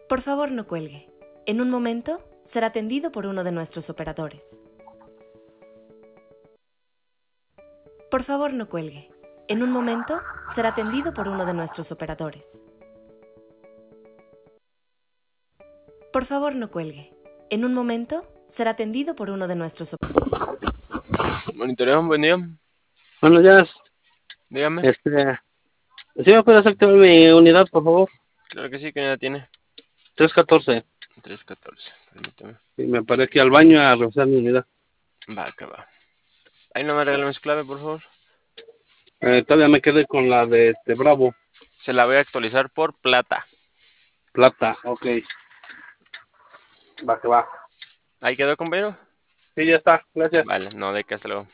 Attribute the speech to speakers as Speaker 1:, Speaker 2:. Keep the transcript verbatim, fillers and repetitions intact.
Speaker 1: Por favor, no cuelgue. En un momento será atendido por uno de nuestros operadores. Por favor, no cuelgue. En un momento será atendido por uno de nuestros operadores. Por favor, no cuelgue. En un momento será atendido por uno de nuestros operadores.
Speaker 2: Monitoreo, buen día.
Speaker 3: Bueno, ya,
Speaker 2: Dígame.
Speaker 3: este, ¿sí me puedes activar mi unidad, por favor?
Speaker 2: Claro que sí, que ya tiene.
Speaker 3: tres catorce.
Speaker 2: tres catorce, permítame.
Speaker 3: Y me paré aquí al baño a revisar mi unidad.
Speaker 2: Va, que va. Ahí no me regalen su clave, por favor.
Speaker 3: Eh, todavía me quedé con la de este Bravo.
Speaker 2: Se la voy a actualizar por plata.
Speaker 3: Plata, ok. Va que va.
Speaker 2: ¿Ahí quedó, compañero?
Speaker 3: Sí, ya está, gracias.
Speaker 2: Vale, no, de que hasta luego.